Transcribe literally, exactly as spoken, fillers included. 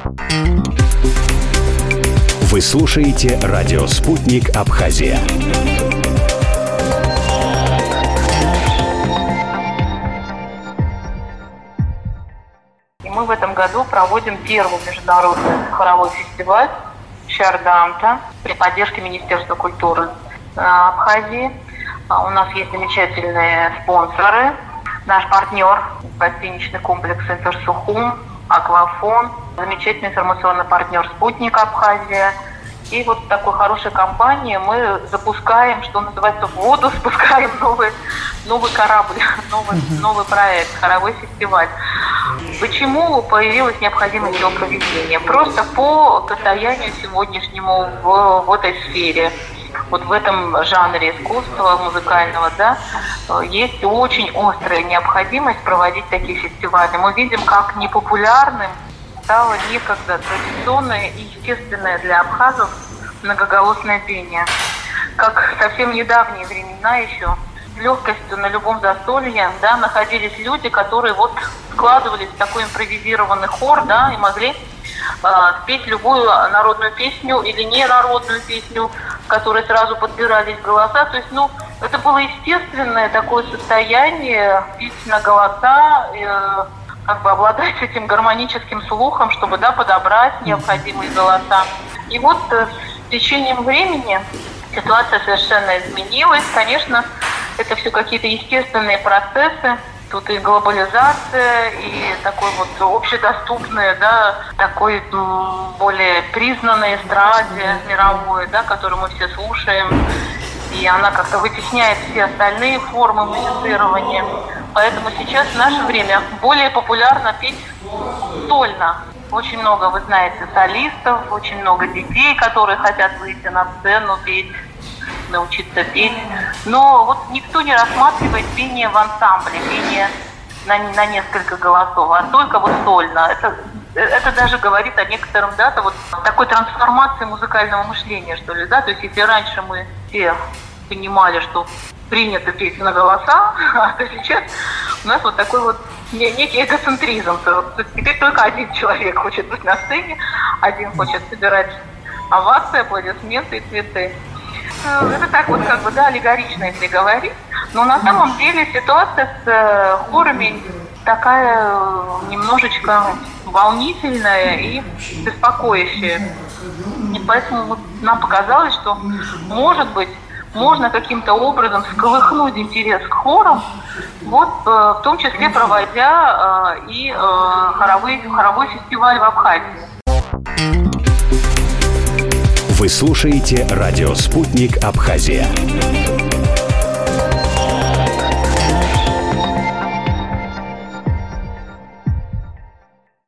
Вы слушаете радио «Спутник Абхазия». И мы в этом году проводим первый международный хоровой фестиваль «Шардамта» при поддержке Министерства культуры Абхазии. У нас есть замечательные спонсоры. Наш партнер – гостиничный комплекс «Интерсухум», «Аквафон», замечательный информационный партнер «Спутник Абхазия». И вот в такой хорошей компании мы запускаем, что называется, в воду спускаем новый, новый корабль, новый, новый проект, хоровой фестиваль. Почему появилась необходимость его проведения? Просто по состоянию сегодняшнему в, в этой сфере, вот в этом жанре искусства музыкального, да, есть очень острая необходимость проводить такие фестивали. Мы видим, как непопулярным стало некогда традиционное и естественное для абхазов многоголосное пение. Как совсем недавние времена еще с легкостью на любом застолье, да, находились люди, которые вот складывались в такой импровизированный хор, да, и могли э, спеть любую народную песню или ненародную песню, в которой сразу подбирались голоса. То есть, ну, это было естественное такое состояние, петь на голоса, э, как бы обладать этим гармоническим слухом, чтобы, да, подобрать необходимые голоса. И вот э, с течением времени ситуация совершенно изменилась. Конечно, это все какие-то естественные процессы. Тут и глобализация, и такой вот общедоступный, да, такой более признанной эстраде мировой, да, которую мы все слушаем. И она как-то вытесняет все остальные формы музицирования. Поэтому сейчас в наше время более популярно петь сольно. Очень много, вы знаете, солистов, очень много детей, которые хотят выйти на сцену, петь, научиться петь. Но вот никто не рассматривает пение в ансамбле, пение на, на несколько голосов, а только вот сольно. Это, это даже говорит о некотором, да, вот такой трансформации музыкального мышления, что ли, да. То есть если раньше мы все понимали, что принято петь на голоса, а сейчас у нас вот такой вот некий эгоцентризм. Теперь только один человек хочет быть на сцене, один хочет собирать овации, аплодисменты и цветы. Это так вот как бы, да, аллегорично, если говорить. Но на самом деле ситуация с хорами такая немножечко волнительная и беспокоящая. И поэтому вот нам показалось, что, может быть, можно каким-то образом сколыхнуть интерес к хорам, вот в том числе проводя и хоровой, хоровой фестиваль в Абхазии. Вы слушаете радио «Спутник Абхазия».